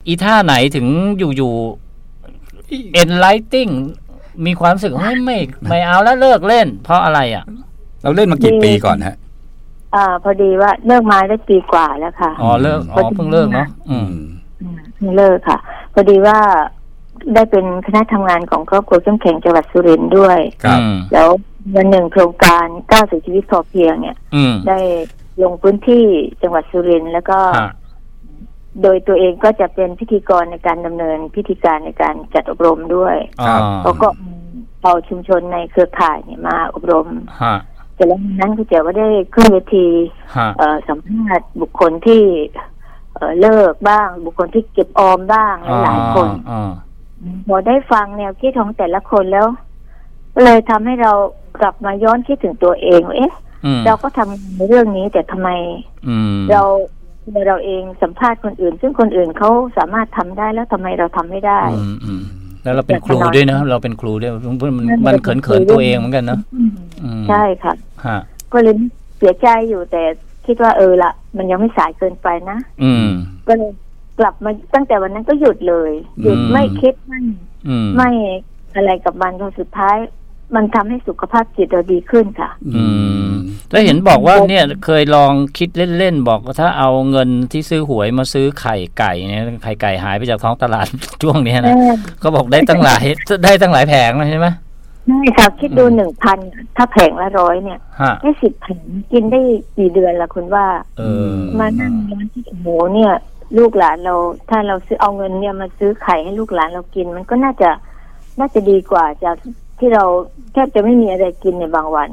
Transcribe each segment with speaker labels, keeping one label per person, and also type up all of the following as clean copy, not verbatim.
Speaker 1: อีท่าไหนถึงอยู่ๆ enlighting มีความรู้สึกเฮ้ยไม่เอาแล้วเลิกเล่นเพราะอะไรอ่ะ
Speaker 2: เราเล่นมากี่ปีก่อนฮะ
Speaker 3: พอดีว่าเลิกมาได้ปีกว่าแล้วค่ะ
Speaker 1: เลิกเพิ่งเลิกเนาะ
Speaker 3: เพิ่งเลิกค่ะพอดีว่าได้เป็นคณะทำงานของครอบครัวเข้มแข็งจังหวัดสุรินทร์ด้วยแล้ววันหนึ่งโครงการก้าวสู่ชีวิตพอเพียงเนี่ยได้ลงพื้นที่จังหวัดสุรินทร์แล้วก็โดยตัวเองก็จะเป็นพิธีกรในการดำเนินพิธีการในการจัดอบรมด้วยเขาก็เอาชุมชนในเครือข่ายเนี่ยมาอบรมแต่แล้วนั้นก็จะว่าได้ขึ้นเวทีสัมภาษณ์บุคคลที่เลิกบ้างบุคคลที่เก็บออมบ้างหลายคนพอได้ฟังแนวคิดของแต่ละคนแล้วเลยทำให้เรากลับมาย้อนคิดถึงตัวเองเราก็ทำในเรื่องนี้แต่ทำไมเราเองสัมภาษณ์คนอื่นซึ่งคนอื่นเขาสามารถทำได้แล้วทำไมเราทำไม่ได้
Speaker 1: แล้วเราเป็นครูด้วยนะเราเป็นครูด้วยมันเขินตัวเองเหมือนกันเนาะ
Speaker 3: ใช่ค่ะก็เลยเสียใจอยู่แต่คิดว่าละมันยังไม่สายเกินไปนะก็เลยกลับมาตั้งแต่วันนั้นก็หยุดเลยหยุดไม่คิดไม่อะไรกับมันจนสุดท้ายมันทำให้สุขภาพจิตเราดีขึ้นค่ะ
Speaker 1: แล้วเห็นบอกว่าเนี่ยเคยลองคิดเล่นๆบอกว่าถ้าเอาเงินที่ซื้อหวยมาซื้อไข่ไก่เนี่ยไข่ไก่หายไปจากท้องตลาดช่วงนี้นะก็บอกได้ตั้งหลายแผงเลยใช่ไหม
Speaker 3: ใช่ค่ะคิดดู 1,000 ถ้าแผงละ100เนี่ยได้10 แผงกินได้กี่เดือนล่ะคุณว่ามานั่งย้อนที่โหเนี่ยลูกหลานเราถ้าเราซื้อเอาเงินเนี่ยมาซื้อไข่ให้ลูกหลานเรากินมันก็น่าจะดีกว่าจากที่เราแทบจะไม่มีอะไรกินในบางวัน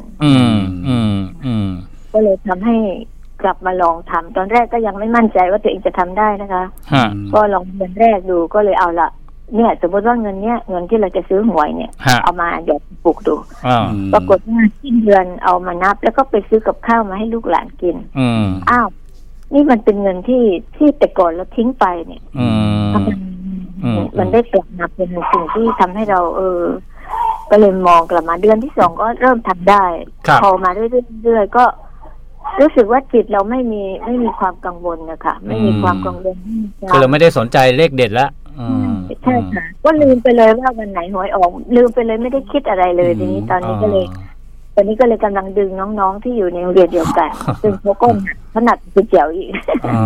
Speaker 3: ก็เลยทำให้กลับมาลองทำตอนแรกก็ยังไม่มั่นใจว่าตัวเองจะทำได้นะคะก็ลองเดือนแรกดูก็เลยเอาละเนี่ยสมมติว่าเงินที่เราจะซื้อหวยเนี่ยเอามาหยอดปลูกดูปรากฏว่าสิ้นเดือนเอามานับแล้วก็ไปซื้อกับข้าวมาให้ลูกหลานกินอ้าวนี่มันเป็นเงินที่แต่ก่อนเราทิ้งไปเนี่ยมันได้กลับมาเป็นสิ่งที่ทำให้เราก็เลยมองกลับมาเดือนที่2ก็เริ่มทำได้พอมาเรื่อยๆก็รู้สึกว่าจิตเราไม่มีความกังวลนะคะไม่มีความกังวล
Speaker 1: คือเราไม่ได้สนใจเลขเด็ดละ
Speaker 3: ใช่ค่ะก็ลืมไปเลยว่าวันไหนหวยออกลืมไปเลยไม่ได้คิดอะไรเลยทีนี้ตอนนี้ก็เลยกำลังดึงน้องๆที่อยู่ในโรงเรียนเดียวกันซึ่งเขาก็ถนัดก๋วยเตี๋ยวอีก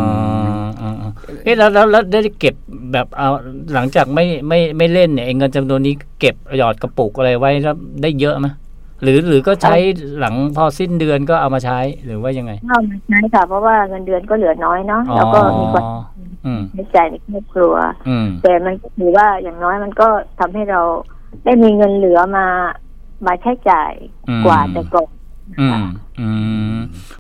Speaker 1: แล้วได้เก็บแบบเอาหลังจากไม่เล่นเนี่ยเงินจำนวนนี้เก็บหยอดกระปุกอะไรไว้แล้วได้เยอะไหมหรือก็ใช้หลังพอสิ้นเดือนก็เอามาใช้หรือว่ายังไง
Speaker 3: เอามาใช้ค่ะเพราะว่าเงินเดือนก็เหลือน้อยเนาะแล้วก็มีความใช้จ่ายในครอบครัวแต่มันถือว่าอย่างน้อยมันก็ทำให้เราได้มีเงินเหลือมาใช้จ่ายกว่าแต่ก่อน